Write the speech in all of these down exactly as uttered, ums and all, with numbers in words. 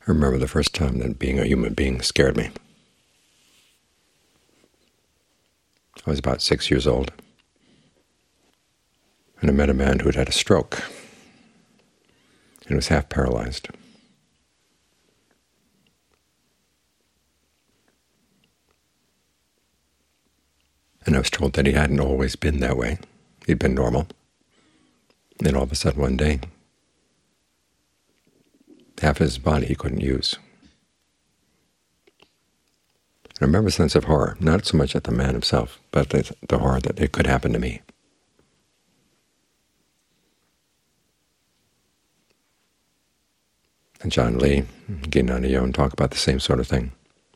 I remember the first time that being a human being scared me. I was about six years old, and I met a man who had had a stroke and was half paralyzed. And I was told that he hadn't always been that way. He'd been normal. And then all of a sudden one day, half his body he couldn't use. And I remember a sense of horror, not so much at the man himself, but the, the horror that it could happen to me. And John Lee, Ginna Yon talk about the same sort of thing.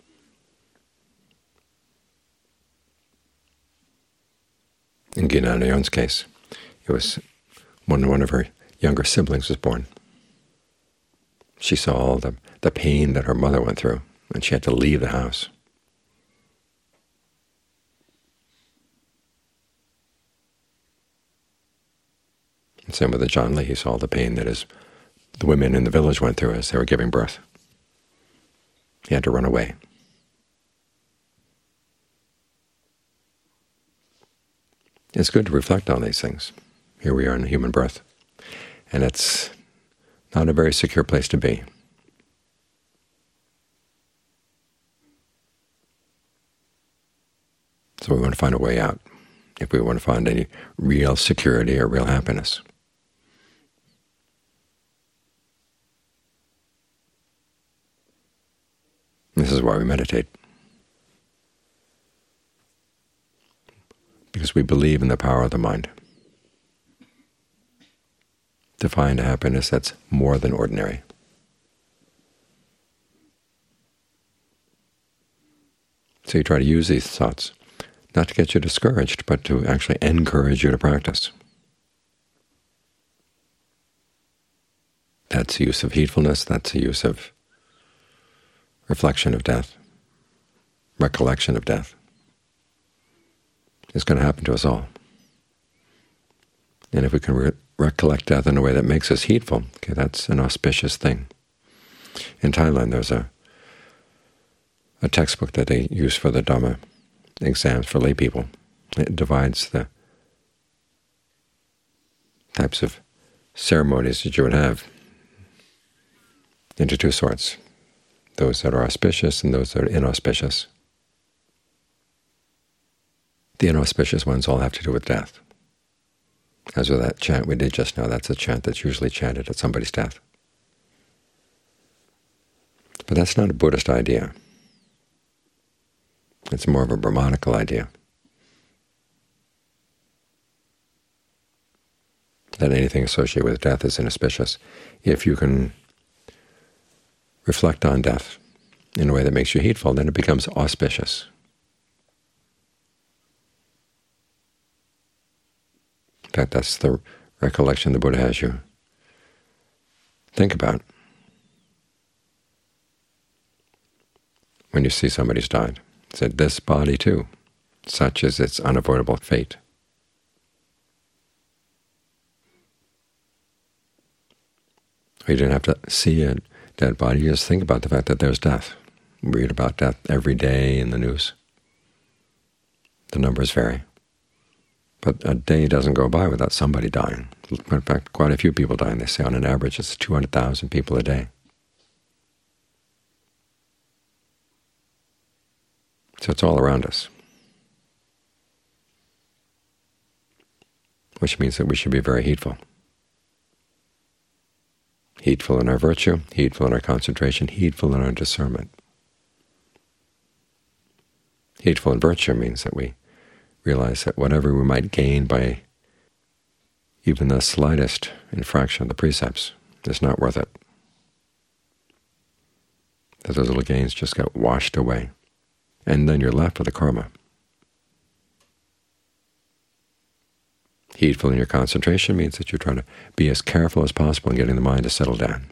In Ginna Yon's case, it was when one of her younger siblings was born. She saw all the, the pain that her mother went through, and she had to leave the house. And same with the John Lee. He saw the pain that his, the women in the village went through as they were giving birth. He had to run away. It's good to reflect on these things. Here we are in human birth, and it's not a very secure place to be. So we want to find a way out if we want to find any real security or real happiness. This is why we meditate. Because we believe in the power of the mind to find a happiness that's more than ordinary. So you try to use these thoughts, not to get you discouraged, but to actually encourage you to practice. That's the use of heedfulness, that's the use of reflection of death, recollection of death. It's going to happen to us all. And if we can re recollect death in a way that makes us heedful, okay, that's an auspicious thing. In Thailand, there's a a textbook that they use for the Dhamma exams for lay people. It divides the types of ceremonies that you would have into two sorts, those that are auspicious and those that are inauspicious. The inauspicious ones all have to do with death. As with that chant we did just now, that's a chant that's usually chanted at somebody's death. But that's not a Buddhist idea. It's more of a Brahmanical idea, that anything associated with death is inauspicious. If you can reflect on death in a way that makes you heedful, then it becomes auspicious. In fact, that's the recollection the Buddha has you think about when you see somebody's died. He said, this body too, such is its unavoidable fate. You didn't have to see a dead body, you just think about the fact that there's death. We read about death every day in the news. The numbers vary. But a day doesn't go by without somebody dying. In fact, quite a few people dying. They say on an average it's two hundred thousand people a day. So it's all around us, which means that we should be very heedful. Heedful in our virtue, heedful in our concentration, heedful in our discernment. Heedful in virtue means that we realize that whatever we might gain by even the slightest infraction of the precepts is not worth it. That those little gains just get washed away, and then you're left with the karma. Heedful in your concentration means that you're trying to be as careful as possible in getting the mind to settle down.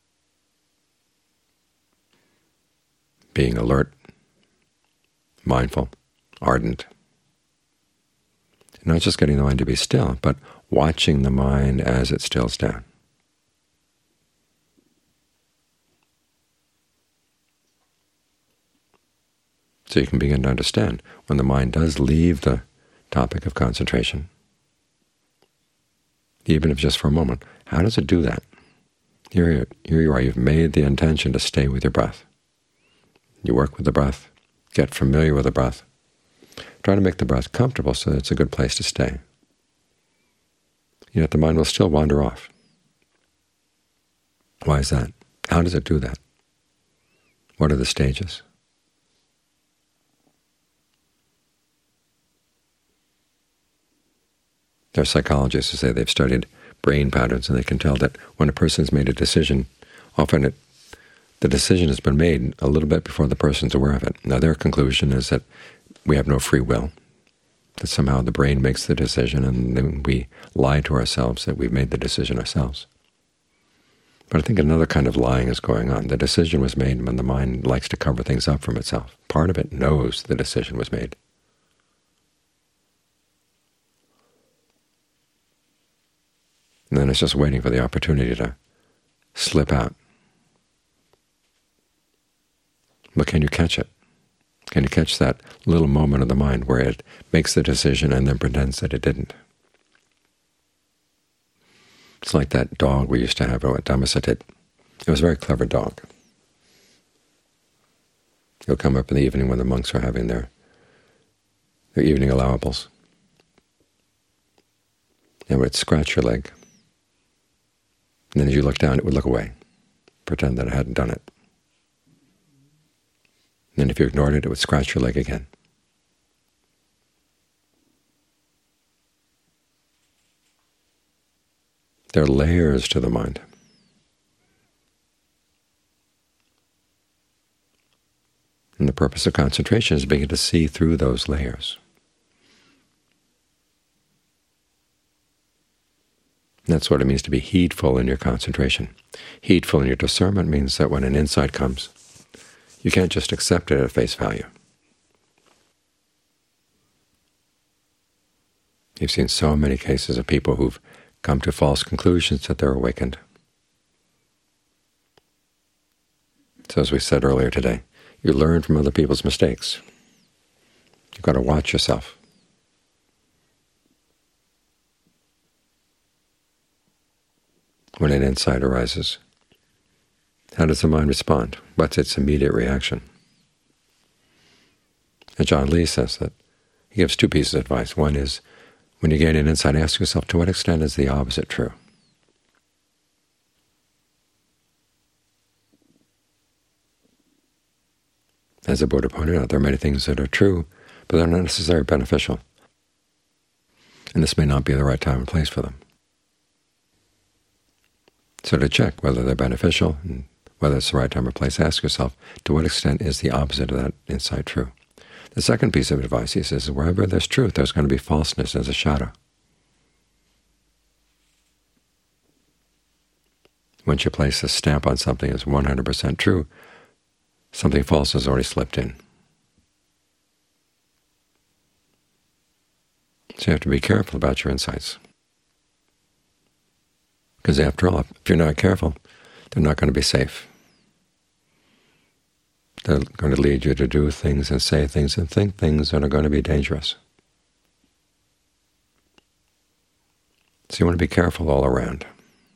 Being alert, mindful, ardent. Not just getting the mind to be still, but watching the mind as it stills down. So you can begin to understand when the mind does leave the topic of concentration, even if just for a moment, how does it do that? Here you, here you are, you've made the intention to stay with your breath. You work with the breath, get familiar with the breath, try to make the breath comfortable so that it's a good place to stay. Yet the mind will still wander off. Why is that? How does it do that? What are the stages? There are psychologists who say they've studied brain patterns, and they can tell that when a person's made a decision, often it, the decision has been made a little bit before the person's aware of it. Now their conclusion is that we have no free will, that somehow the brain makes the decision and then we lie to ourselves that we've made the decision ourselves. But I think another kind of lying is going on. The decision was made when the mind likes to cover things up from itself. Part of it knows the decision was made. And then it's just waiting for the opportunity to slip out. But can you catch it? Can you catch that little moment of the mind where it makes the decision and then pretends that it didn't? It's like that dog we used to have at Dhammasatit. It was a very clever dog. He'll come up in the evening when the monks are having their, their evening allowables. And it would scratch your leg. And then as you look down, it would look away, pretend that it hadn't done it. And then if you ignored it, it would scratch your leg again. There are layers to the mind. And the purpose of concentration is being to see through those layers. And that's what it means to be heedful in your concentration. Heedful in your discernment means that when an insight comes, you can't just accept it at face value. You've seen so many cases of people who've come to false conclusions that they're awakened. So as we said earlier today, you learn from other people's mistakes. You've got to watch yourself. When an insight arises, how does the mind respond? What's its immediate reaction? And John Lee says that he gives two pieces of advice. One is, when you gain an insight, ask yourself, to what extent is the opposite true? As the Buddha pointed out, there are many things that are true, but they're not necessarily beneficial. And this may not be the right time and place for them. So to check whether they're beneficial and whether it's the right time or place, ask yourself, to what extent is the opposite of that insight true? The second piece of advice, he says, is wherever there's truth, there's going to be falseness as a shadow. Once you place a stamp on something as one hundred percent true, something false has already slipped in. So you have to be careful about your insights. Because after all, if you're not careful, they're not going to be safe. They're going to lead you to do things and say things and think things that are going to be dangerous. So you want to be careful all around.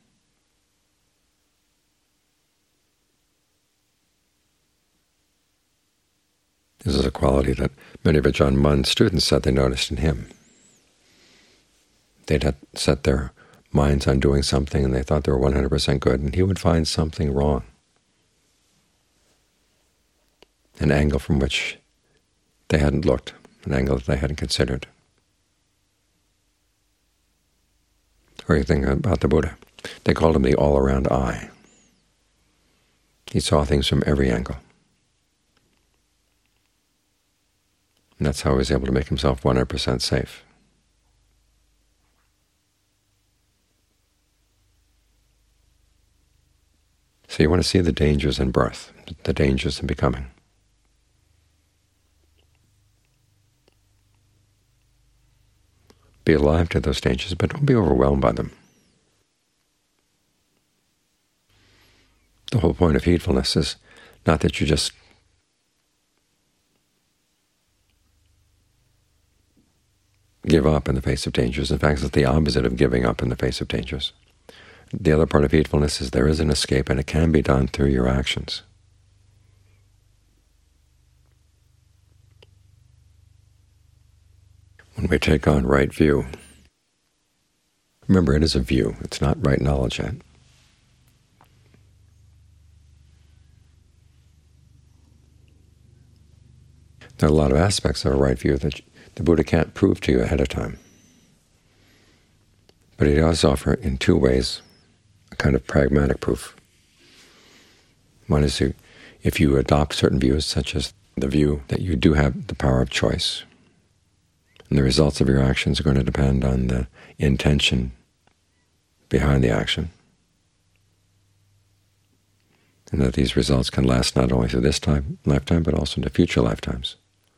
This is a quality that many of Ajaan Mun's students said they noticed in him. They'd had set their minds on doing something and they thought they were one hundred percent good, and he would find something wrong, an angle from which they hadn't looked, an angle that they hadn't considered. Or you think about the Buddha. They called him the all-around eye. He saw things from every angle. And that's how he was able to make himself one hundred percent safe. So you want to see the dangers in birth, the dangers in becoming. Be alive to those dangers, but don't be overwhelmed by them. The whole point of heedfulness is not that you just give up in the face of dangers. In fact, it's the opposite of giving up in the face of dangers. The other part of heedfulness is there is an escape, and it can be done through your actions. When we take on right view, remember, it is a view. It's not right knowledge yet. There are a lot of aspects of a right view that the Buddha can't prove to you ahead of time. But he does offer, in two ways, a kind of pragmatic proof. One is you, if you adopt certain views, such as the view that you do have the power of choice, and the results of your actions are going to depend on the intention behind the action, and that these results can last not only through this time, lifetime, but also into future lifetimes.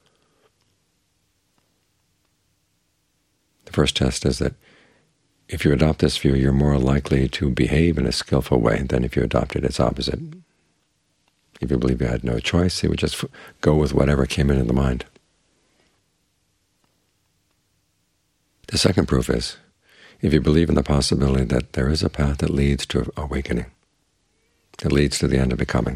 The first test is that if you adopt this view, you're more likely to behave in a skillful way than if you adopted its opposite. If you believe you had no choice, you would just go with whatever came into the mind. The second proof is, if you believe in the possibility that there is a path that leads to awakening, that leads to the end of becoming,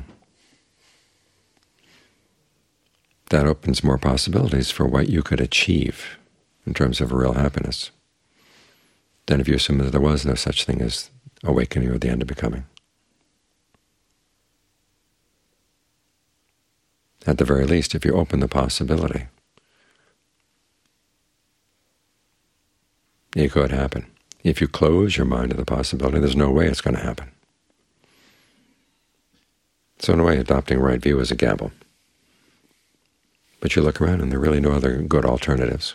that opens more possibilities for what you could achieve in terms of real happiness than if you assume that there was no such thing as awakening or the end of becoming. At the very least, if you open the possibility, it could happen. If you close your mind to the possibility, there's no way it's going to happen. So in a way, adopting right view is a gamble. But you look around and there are really no other good alternatives.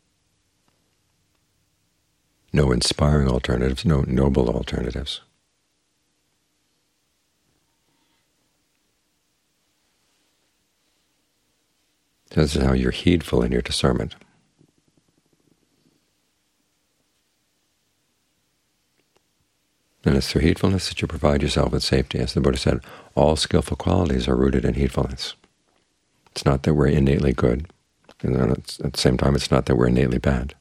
No inspiring alternatives, no noble alternatives. So this is how you're heedful in your discernment. And it's through heedfulness that you provide yourself with safety. As the Buddha said, all skillful qualities are rooted in heedfulness. It's not that we're innately good, and at the same time it's not that we're innately bad.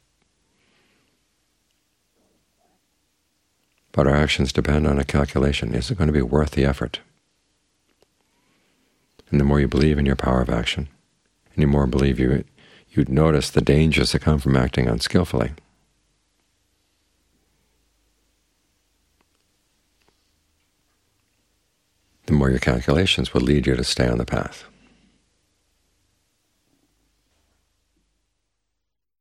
But our actions depend on a calculation. Is it going to be worth the effort? And the more you believe in your power of action, and the more believe you, you'd notice the dangers that come from acting unskillfully. The more your calculations will lead you to stay on the path.